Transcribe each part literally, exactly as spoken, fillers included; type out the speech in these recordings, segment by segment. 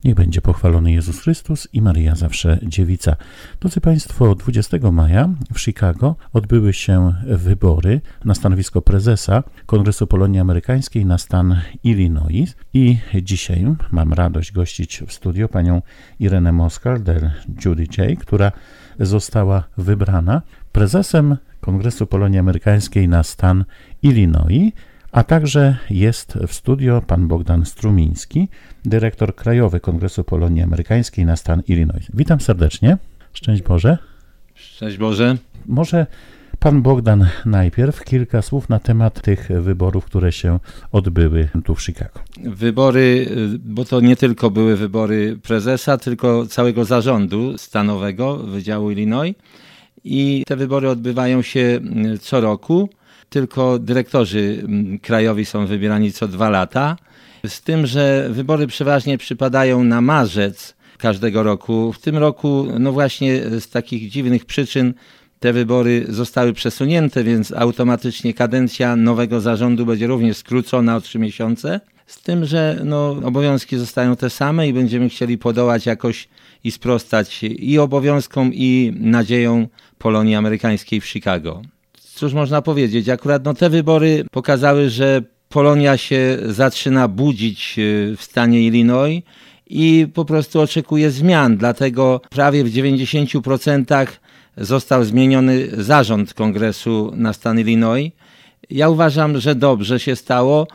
Niech będzie pochwalony Jezus Chrystus i Maryja zawsze dziewica. Drodzy Państwo, dwudziestego maja w Chicago odbyły się wybory na stanowisko prezesa Kongresu Polonii Amerykańskiej na stan Illinois i dzisiaj mam radość gościć w studio panią Irenę Moskal del Judy J., która została wybrana prezesem Kongresu Polonii Amerykańskiej na stan Illinois, a także jest w studio pan Bogdan Strumiński, dyrektor krajowy Kongresu Polonii Amerykańskiej na stan Illinois. Witam serdecznie. Szczęść Boże. Szczęść Boże. Może pan Bogdan najpierw kilka słów na temat tych wyborów, które się odbyły tu w Chicago. Wybory, bo to nie tylko były wybory prezesa, tylko całego zarządu stanowego Wydziału Illinois i te wybory odbywają się co roku. Tylko dyrektorzy krajowi są wybierani co dwa lata, z tym, że wybory przeważnie przypadają na marzec każdego roku. W tym roku, no właśnie z takich dziwnych przyczyn te wybory zostały przesunięte, więc automatycznie kadencja nowego zarządu będzie również skrócona o trzy miesiące. Z tym, że no, obowiązki zostają te same i będziemy chcieli podołać jakoś i sprostać i obowiązkom, i nadziejom Polonii Amerykańskiej w Chicago. Cóż można powiedzieć, akurat no, te wybory pokazały, że Polonia się zaczyna budzić w stanie Illinois i po prostu oczekuje zmian, dlatego prawie w dziewięćdziesięciu procentach został zmieniony zarząd kongresu na stan Illinois. Ja uważam, że dobrze się stało,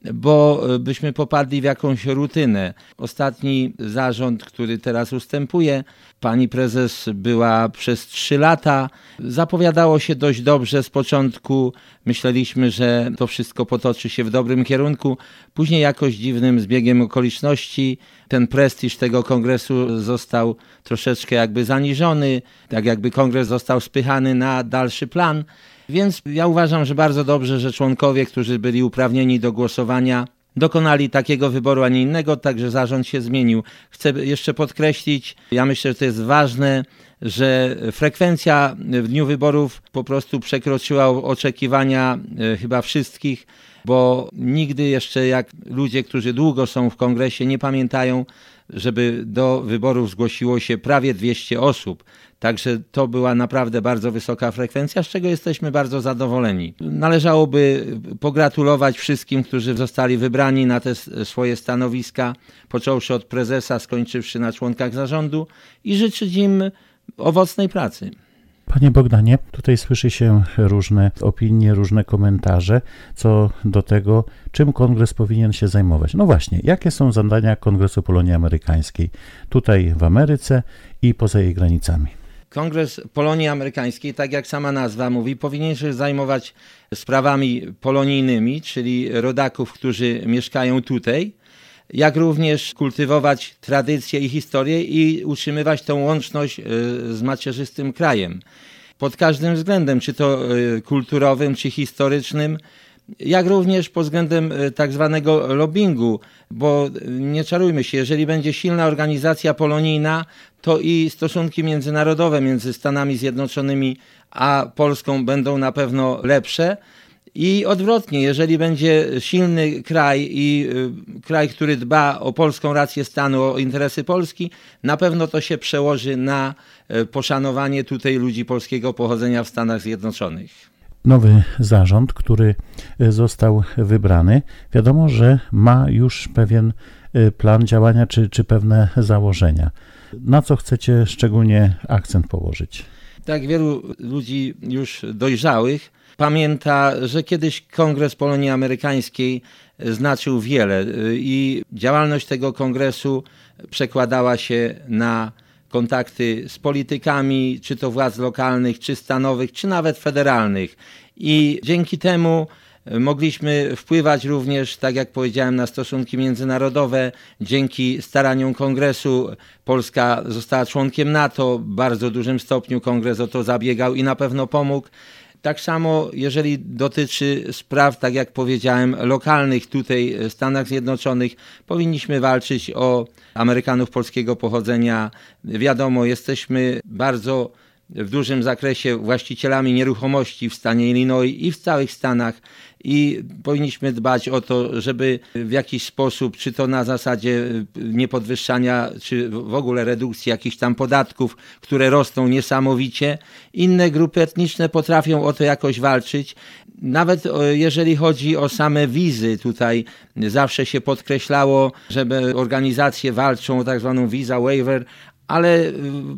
bo byśmy popadli w jakąś rutynę. Ostatni zarząd, który teraz ustępuje, pani prezes była przez trzy lata. Zapowiadało się dość dobrze z początku. Myśleliśmy, że to wszystko potoczy się w dobrym kierunku. Później jakoś dziwnym zbiegiem okoliczności ten prestiż tego kongresu został troszeczkę jakby zaniżony, tak jakby kongres został spychany na dalszy plan. Więc ja uważam, że bardzo dobrze, że członkowie, którzy byli uprawnieni do głosowania, dokonali takiego wyboru, a nie innego, także zarząd się zmienił. Chcę jeszcze podkreślić, ja myślę, że to jest ważne, że frekwencja w dniu wyborów po prostu przekroczyła oczekiwania chyba wszystkich, bo nigdy jeszcze jak ludzie, którzy długo są w kongresie, nie pamiętają, żeby do wyborów zgłosiło się prawie dwieście osób. Także to była naprawdę bardzo wysoka frekwencja, z czego jesteśmy bardzo zadowoleni. Należałoby pogratulować wszystkim, którzy zostali wybrani na te swoje stanowiska, począwszy od prezesa, skończywszy na członkach zarządu i życzyć im owocnej pracy. Panie Bogdanie, tutaj słyszy się różne opinie, różne komentarze co do tego, czym kongres powinien się zajmować. No właśnie, jakie są zadania Kongresu Polonii Amerykańskiej tutaj w Ameryce i poza jej granicami? Kongres Polonii Amerykańskiej, tak jak sama nazwa mówi, powinien się zajmować sprawami polonijnymi, czyli rodaków, którzy mieszkają tutaj, jak również kultywować tradycje i historię i utrzymywać tą łączność z macierzystym krajem. Pod każdym względem, czy to kulturowym, czy historycznym, jak również pod względem tak zwanego lobbingu, bo nie czarujmy się, jeżeli będzie silna organizacja polonijna, to i stosunki międzynarodowe między Stanami Zjednoczonymi a Polską będą na pewno lepsze. I odwrotnie, jeżeli będzie silny kraj i y, kraj, który dba o polską rację stanu, o interesy Polski, na pewno to się przełoży na y, poszanowanie tutaj ludzi polskiego pochodzenia w Stanach Zjednoczonych. Nowy zarząd, który został wybrany, wiadomo, że ma już pewien plan działania czy, czy pewne założenia. Na co chcecie szczególnie akcent położyć? Tak, wielu ludzi już dojrzałych pamięta, że kiedyś Kongres Polonii Amerykańskiej znaczył wiele i działalność tego kongresu przekładała się na kontakty z politykami, czy to władz lokalnych, czy stanowych, czy nawet federalnych. I dzięki temu mogliśmy wpływać również, tak jak powiedziałem, na stosunki międzynarodowe. Dzięki staraniom kongresu Polska została członkiem NATO. W bardzo dużym stopniu kongres o to zabiegał i na pewno pomógł. Tak samo jeżeli dotyczy spraw, tak jak powiedziałem, lokalnych tutaj w Stanach Zjednoczonych, powinniśmy walczyć o Amerykanów polskiego pochodzenia. Wiadomo, jesteśmy bardzo w dużym zakresie właścicielami nieruchomości w stanie Illinois i w całych Stanach i powinniśmy dbać o to, żeby w jakiś sposób, czy to na zasadzie niepodwyższania, czy w ogóle redukcji jakichś tam podatków, które rosną niesamowicie, inne grupy etniczne potrafią o to jakoś walczyć. Nawet jeżeli chodzi o same wizy, tutaj zawsze się podkreślało, żeby organizacje walczą o tak zwaną visa waiver, ale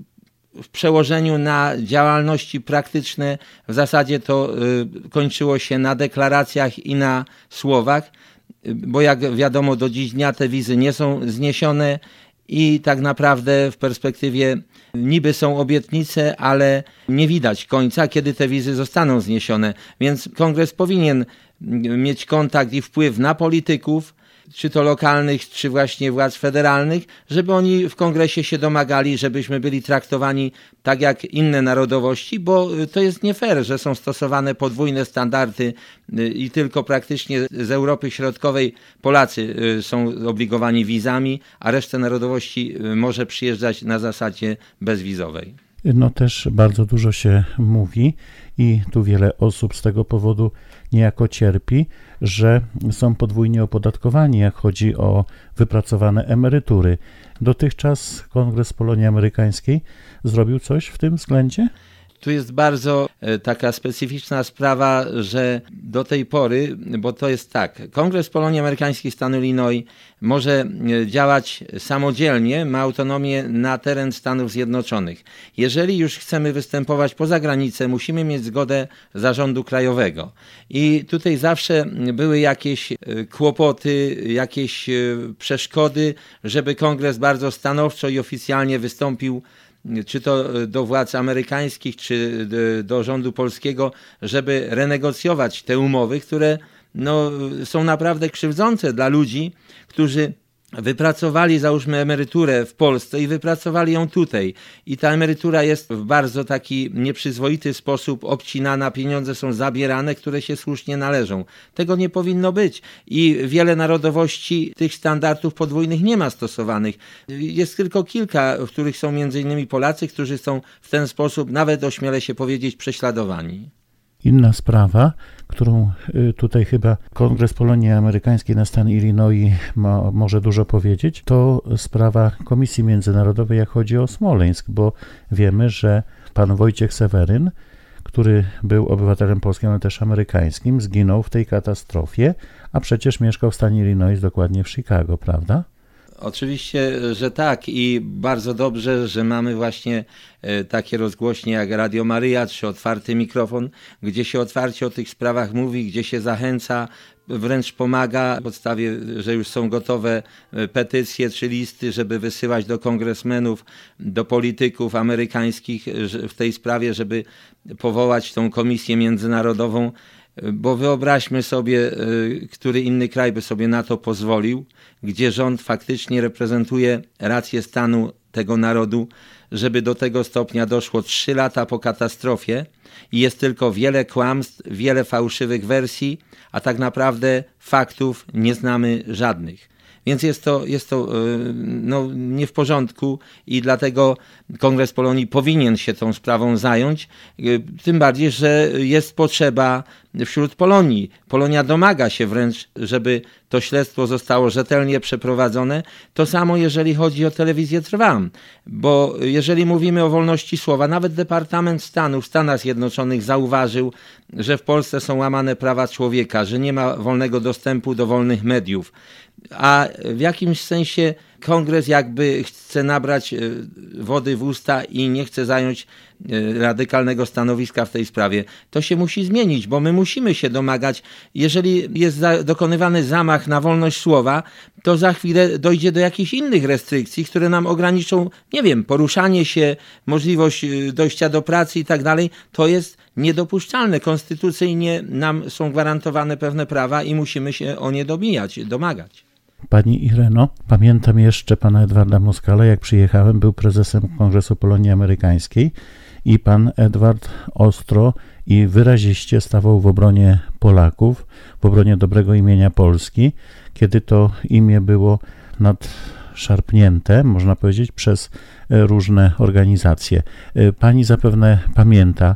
w przełożeniu na działalności praktyczne w zasadzie to kończyło się na deklaracjach i na słowach, bo jak wiadomo do dziś dnia te wizy nie są zniesione i tak naprawdę w perspektywie niby są obietnice, ale nie widać końca, kiedy te wizy zostaną zniesione. Więc kongres powinien mieć kontakt i wpływ na polityków, czy to lokalnych, czy właśnie władz federalnych, żeby oni w kongresie się domagali, żebyśmy byli traktowani tak jak inne narodowości, bo to jest nie fair, że są stosowane podwójne standardy i tylko praktycznie z Europy Środkowej Polacy są obligowani wizami, a reszta narodowości może przyjeżdżać na zasadzie bezwizowej. No też bardzo dużo się mówi i tu wiele osób z tego powodu niejako cierpi, że są podwójnie opodatkowani, jak chodzi o wypracowane emerytury. Dotychczas Kongres Polonii Amerykańskiej zrobił coś w tym względzie? Tu jest bardzo taka specyficzna sprawa, że do tej pory, bo to jest tak, Kongres Polonii Amerykańskiej stanu Illinois może działać samodzielnie, ma autonomię na teren Stanów Zjednoczonych. Jeżeli już chcemy występować poza granicę, musimy mieć zgodę zarządu krajowego. I tutaj zawsze były jakieś kłopoty, jakieś przeszkody, żeby Kongres bardzo stanowczo i oficjalnie wystąpił czy to do władz amerykańskich, czy do rządu polskiego, żeby renegocjować te umowy, które no, są naprawdę krzywdzące dla ludzi, którzy wypracowali, załóżmy, emeryturę w Polsce i wypracowali ją tutaj. I ta emerytura jest w bardzo taki nieprzyzwoity sposób obcinana, pieniądze są zabierane, które się słusznie należą. Tego nie powinno być. I wiele narodowości tych standardów podwójnych nie ma stosowanych. Jest tylko kilka, w których są między innymi Polacy, którzy są w ten sposób, nawet ośmielę się powiedzieć, prześladowani. Inna sprawa, którą tutaj chyba Kongres Polonii Amerykańskiej na stan Illinois ma, może dużo powiedzieć, to sprawa Komisji Międzynarodowej, jak chodzi o Smoleńsk, bo wiemy, że pan Wojciech Seweryn, który był obywatelem polskim, ale też amerykańskim, zginął w tej katastrofie, a przecież mieszkał w stanie Illinois, dokładnie w Chicago, prawda? Oczywiście, że tak i bardzo dobrze, że mamy właśnie takie rozgłośnie jak Radio Maryja czy Otwarty Mikrofon, gdzie się otwarcie o tych sprawach mówi, gdzie się zachęca, wręcz pomaga na podstawie, że już są gotowe petycje czy listy, żeby wysyłać do kongresmenów, do polityków amerykańskich w tej sprawie, żeby powołać tą komisję międzynarodową. Bo wyobraźmy sobie, który inny kraj by sobie na to pozwolił, gdzie rząd faktycznie reprezentuje rację stanu tego narodu, żeby do tego stopnia doszło trzy lata po katastrofie i jest tylko wiele kłamstw, wiele fałszywych wersji, a tak naprawdę faktów nie znamy żadnych. Więc jest to, jest to no, nie w porządku i dlatego Kongres Polonii powinien się tą sprawą zająć, tym bardziej, że jest potrzeba wśród Polonii. Polonia domaga się wręcz, żeby to śledztwo zostało rzetelnie przeprowadzone. To samo jeżeli chodzi o telewizję Trwam, bo jeżeli mówimy o wolności słowa, nawet Departament Stanu w Stanach Zjednoczonych zauważył, że w Polsce są łamane prawa człowieka, że nie ma wolnego dostępu do wolnych mediów. A w jakimś sensie kongres jakby chce nabrać wody w usta i nie chce zająć radykalnego stanowiska w tej sprawie. To się musi zmienić, bo my musimy się domagać, jeżeli jest dokonywany zamach na wolność słowa, to za chwilę dojdzie do jakichś innych restrykcji, które nam ograniczą, nie wiem, poruszanie się, możliwość dojścia do pracy i tak dalej. To jest niedopuszczalne. Konstytucyjnie nam są gwarantowane pewne prawa i musimy się o nie dobijać, domagać. Pani Ireno, pamiętam jeszcze pana Edwarda Moskala, jak przyjechałem, był prezesem Kongresu Polonii Amerykańskiej i pan Edward ostro i wyraziście stawał w obronie Polaków, w obronie dobrego imienia Polski, kiedy to imię było nad szarpnięte, można powiedzieć, przez różne organizacje. Pani zapewne pamięta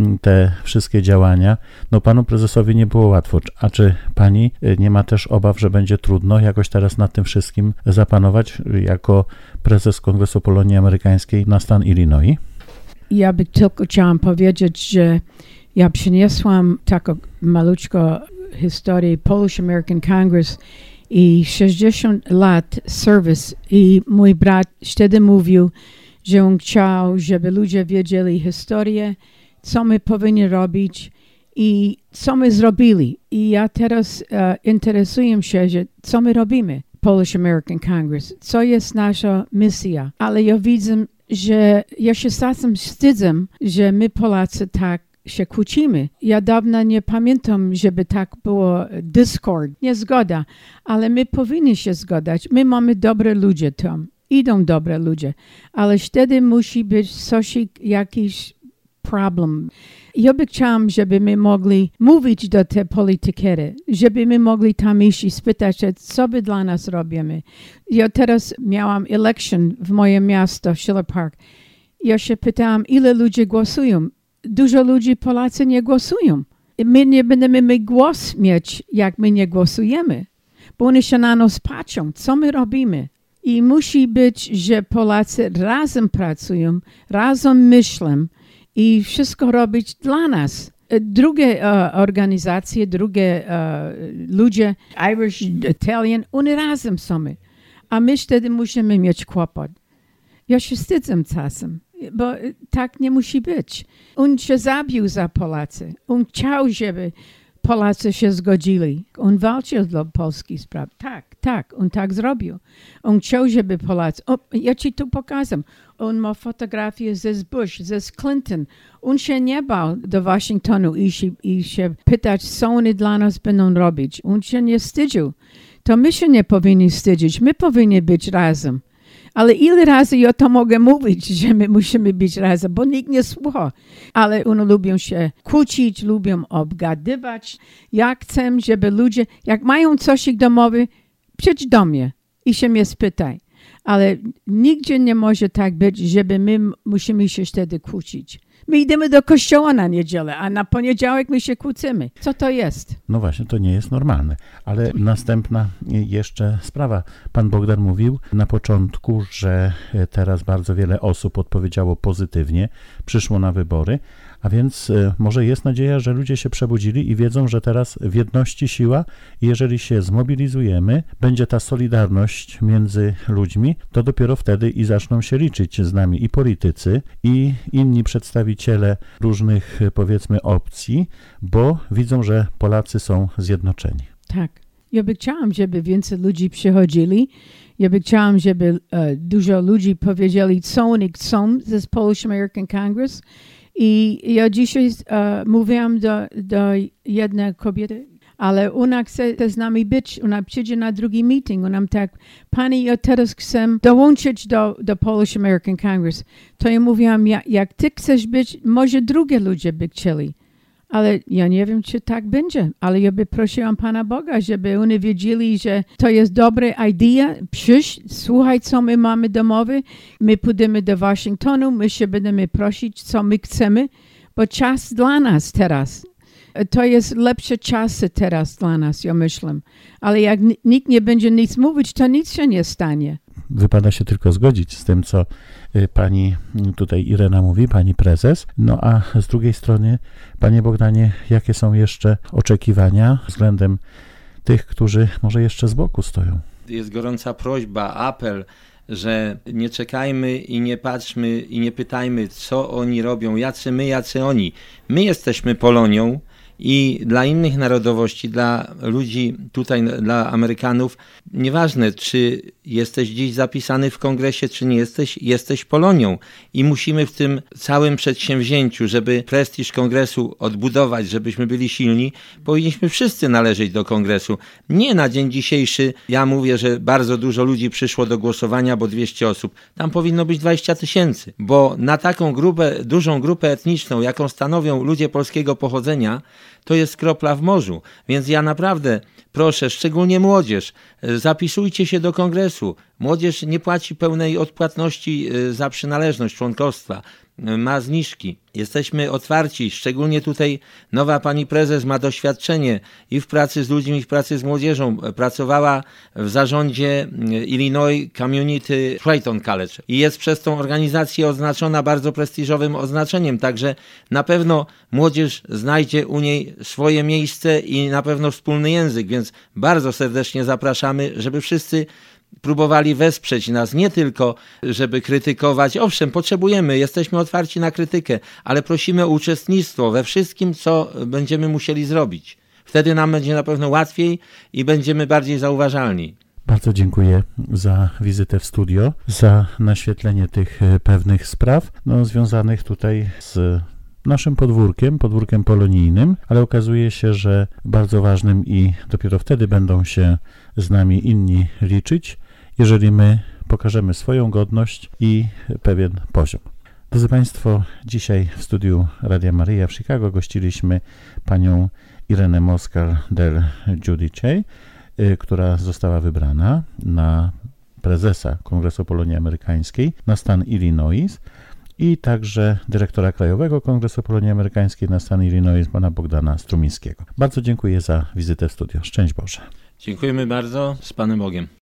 te wszystkie działania. No panu prezesowi nie było łatwo. A czy pani nie ma też obaw, że będzie trudno jakoś teraz nad tym wszystkim zapanować jako prezes Kongresu Polonii Amerykańskiej na stan Illinois? Ja bym tylko chciałam powiedzieć, że ja przyniosłam taką maluczką historię Polish American Congress i sześćdziesiąt lat serwis i mój brat wtedy mówił, że on chciał, żeby ludzie wiedzieli historię, co my powinni robić i co my zrobili. I ja teraz uh, interesuję się, że co my robimy, Polish American Congress, co jest nasza misja. Ale ja widzę, że ja się czasem wstydzę, że my Polacy tak się kłócimy. Ja dawno nie pamiętam, żeby tak było discord, niezgoda, ale my powinni się zgodzić. My mamy dobre ludzie tam, idą dobre ludzie, ale wtedy musi być coś, jakiś problem. Ja by chciałam, żeby my mogli mówić do tej politykiery, żeby my mogli tam iść i spytać się, co by dla nas robimy. Ja teraz miałam election w moje miasto, Schiller Park. Ja się pytałam, ile ludzie głosują. Dużo ludzi, Polacy, nie głosują. My nie będziemy mieć głos mieć, jak my nie głosujemy, bo oni się na nas patrzą, co my robimy. I musi być, że Polacy razem pracują, razem myślą i wszystko robić dla nas. Drugie uh, organizacje, drugie uh, ludzie, Irish, Italian, oni razem są. A my wtedy musimy mieć kłopot. Ja się wstydzę czasem, bo tak nie musi być. On się zabił za Polacy. On chciał, żeby Polacy się zgodzili. On walczył dla polskich spraw. Tak, tak, on tak zrobił. On chciał, żeby Polacy... O, ja ci tu pokażę. On ma fotografię ze Bush, ze Clinton. On się nie bał do Waszyngtonu i się, i się pytać, co oni dla nas będą robić. On się nie wstydził. To my się nie powinni wstydzić. My powinni być razem. Ale ile razy ja to mogę mówić, że my musimy być razem, bo nikt nie słucha. Ale oni lubią się kłócić, lubią obgadywać. Ja chcę, żeby ludzie, jak mają coś domowe, przyjdź do mnie i się mnie spytaj. Ale nigdzie nie może tak być, żeby my musimy się wtedy kłócić. My idziemy do kościoła na niedzielę, a na poniedziałek my się kłócimy. Co to jest? No właśnie, to nie jest normalne. Ale następna jeszcze sprawa. Pan Bogdan mówił na początku, że teraz bardzo wiele osób odpowiedziało pozytywnie, przyszło na wybory, a więc może jest nadzieja, że ludzie się przebudzili i wiedzą, że teraz w jedności siła i jeżeli się zmobilizujemy, będzie ta solidarność między ludźmi, to dopiero wtedy i zaczną się liczyć z nami i politycy, i inni przedstawiciele różnych, powiedzmy, opcji, bo widzą, że Polacy są zjednoczeni. Tak. Ja by chciałam, żeby więcej ludzi przychodzili. Ja by chciałam, żeby uh, dużo ludzi powiedzieli, co oni chcą ze Polish American Congress. I ja dzisiaj uh, mówiłam do, do jednej kobiety, ale ona chce z nami być, ona przyjdzie na drugi meeting, ona tak, pani, ja teraz chcę dołączyć do, do Polish American Congress. To ja mówiłam, ja, jak ty chcesz być, może drugie ludzie by chcieli. Ale ja nie wiem, czy tak będzie. Ale ja by prosiłam Pana Boga, żeby oni wiedzieli, że to jest dobra idea. Przyjdź, słuchaj, co my mamy domowe. My pójdziemy do Waszyngtonu, my się będziemy prosić, co my chcemy, bo czas dla nas teraz. To jest lepsze czasy teraz dla nas, ja myślę. Ale jak nikt nie będzie nic mówić, to nic się nie stanie. Wypada się tylko zgodzić z tym, co pani tutaj Irena mówi, pani prezes. No a z drugiej strony, panie Bogdanie, jakie są jeszcze oczekiwania względem tych, którzy może jeszcze z boku stoją? Jest gorąca prośba, apel, że nie czekajmy i nie patrzmy i nie pytajmy, co oni robią, jacy my, jacy oni. My jesteśmy Polonią. I dla innych narodowości, dla ludzi tutaj, dla Amerykanów, nieważne, czy jesteś dziś zapisany w kongresie, czy nie jesteś, jesteś Polonią. I musimy w tym całym przedsięwzięciu, żeby prestiż kongresu odbudować, żebyśmy byli silni, powinniśmy wszyscy należeć do kongresu. Nie na dzień dzisiejszy, ja mówię, że bardzo dużo ludzi przyszło do głosowania, bo dwieście osób. Tam powinno być dwadzieścia tysięcy, bo na taką grupę, dużą grupę etniczną, jaką stanowią ludzie polskiego pochodzenia, to jest kropla w morzu. Więc ja naprawdę proszę, szczególnie młodzież, zapisujcie się do kongresu, Młodzież nie płaci pełnej odpłatności za przynależność członkostwa, ma zniżki. Jesteśmy otwarci, szczególnie tutaj nowa pani prezes ma doświadczenie i w pracy z ludźmi, i w pracy z młodzieżą. Pracowała w zarządzie Illinois Community Creighton College i jest przez tą organizację oznaczona bardzo prestiżowym oznaczeniem, także na pewno młodzież znajdzie u niej swoje miejsce i na pewno wspólny język, więc bardzo serdecznie zapraszamy, żeby wszyscy próbowali wesprzeć nas, nie tylko żeby krytykować. Owszem, potrzebujemy, jesteśmy otwarci na krytykę, ale prosimy o uczestnictwo we wszystkim, co będziemy musieli zrobić. Wtedy nam będzie na pewno łatwiej i będziemy bardziej zauważalni. Bardzo dziękuję za wizytę w studio, za naświetlenie tych pewnych spraw no, związanych tutaj z naszym podwórkiem, podwórkiem polonijnym, ale okazuje się, że bardzo ważnym i dopiero wtedy będą się z nami inni liczyć, jeżeli my pokażemy swoją godność i pewien poziom. Drodzy Państwo, dzisiaj w studiu Radia Maryja w Chicago gościliśmy panią Irenę Moskal del Giudice, która została wybrana na prezesa Kongresu Polonii Amerykańskiej na stan Illinois, i także dyrektora Krajowego Kongresu Polonii Amerykańskiej na stan Illinois, pana Bogdana Strumińskiego. Bardzo dziękuję za wizytę w studio. Szczęść Boże. Dziękujemy bardzo. Z Panem Bogiem.